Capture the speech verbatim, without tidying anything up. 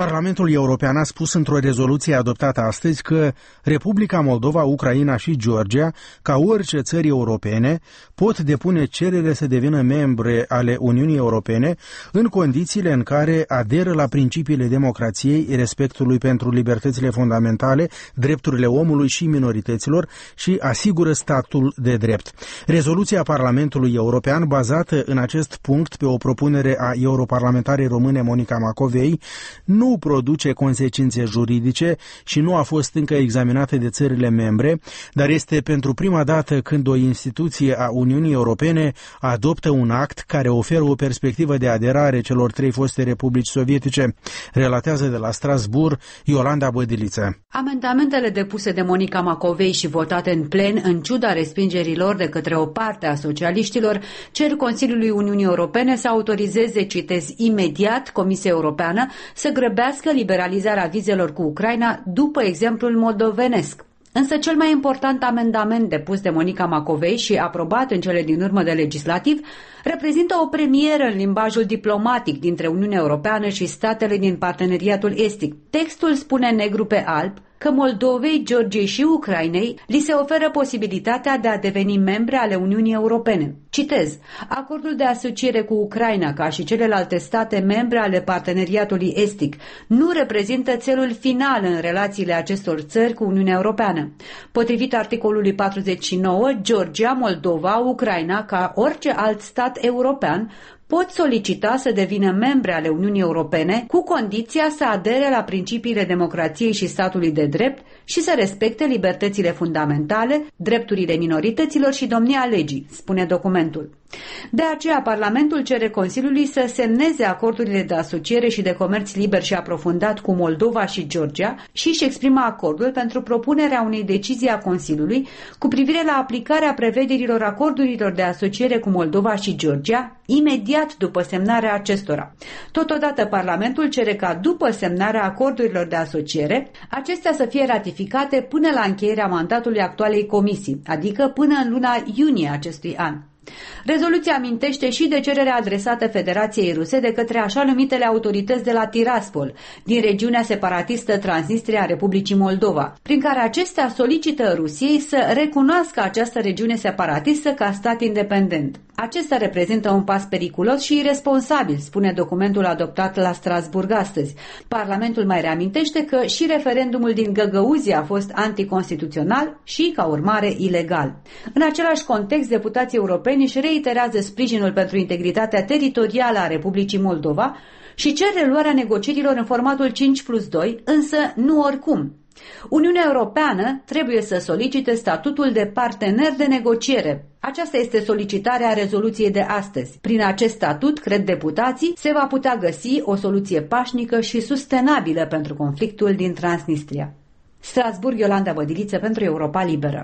Parlamentul European a spus într-o rezoluție adoptată astăzi că Republica Moldova, Ucraina și Georgia, ca orice țări europene, pot depune cerere să devină membre ale Uniunii Europene în condițiile în care aderă la principiile democrației, respectului pentru libertățile fundamentale, drepturile omului și minorităților și asigură statul de drept. Rezoluția Parlamentului European, bazată în acest punct pe o propunere a europarlamentarei române Monica Macovei, nu produce consecințe juridice și nu a fost încă examinată de țările membre, dar este pentru prima dată când o instituție a Uniunii Europene adoptă un act care oferă o perspectivă de aderare celor trei foste republici sovietice, relatează de la Strasbourg Iolanda Bădiliță. Amendamentele depuse de Monica Macovei și votate în plen, în ciuda respingerilor de către o parte a socialiștilor, cer Consiliului Uniunii Europene să autorizeze, citez, imediat Comisia Europeană să grăbească liberalizarea vizelor cu Ucraina după exemplul moldovenesc. Însă cel mai important amendament depus de Monica Macovei și aprobat în cele din urmă de legislativ reprezintă o premieră în limbajul diplomatic dintre Uniunea Europeană și statele din parteneriatul estic. Textul spune negru pe alb că Moldovei, Georgiei și Ucrainei li se oferă posibilitatea de a deveni membre ale Uniunii Europene. Citez, acordul de asociere cu Ucraina, ca și celelalte state membre ale parteneriatului estic, nu reprezintă țelul final în relațiile acestor țări cu Uniunea Europeană. Potrivit articolului patruzeci și nouă, Georgia, Moldova, Ucraina, ca orice alt stat european, pot solicita să devină membre ale Uniunii Europene cu condiția să adere la principiile democrației și statului de drept și să respecte libertățile fundamentale, drepturile minorităților și domnia legii, spune documentul. De aceea, Parlamentul cere Consiliului să semneze acordurile de asociere și de comerț liber și aprofundat cu Moldova și Georgia și își exprimă acordul pentru propunerea unei decizii a Consiliului cu privire la aplicarea prevederilor acordurilor de asociere cu Moldova și Georgia imediat după semnarea acestora. Totodată, Parlamentul cere ca după semnarea acordurilor de asociere, acestea să fie ratificate până la încheierea mandatului actualei comisii, adică până în luna iunie acestui an. Rezoluția amintește și de cererea adresată Federației Ruse de către așa numitele autorități de la Tiraspol, din regiunea separatistă Transnistria a Republicii Moldova, prin care acestea solicită Rusiei să recunoască această regiune separatistă ca stat independent. Acesta reprezintă un pas periculos și irresponsabil, spune documentul adoptat la Strasbourg astăzi. Parlamentul mai reamintește că și referendumul din Găgăuzia a fost anticonstituțional și, ca urmare, ilegal. În același context, deputații europeni își reiterează sprijinul pentru integritatea teritorială a Republicii Moldova și cer reluarea negocierilor în formatul cinci plus doi, însă nu oricum. Uniunea Europeană trebuie să solicite statutul de partener de negociere. Aceasta este solicitarea rezoluției de astăzi. Prin acest statut, cred deputații, se va putea găsi o soluție pașnică și sustenabilă pentru conflictul din Transnistria. Strasbourg, Iolanda Bădiliță pentru Europa Liberă.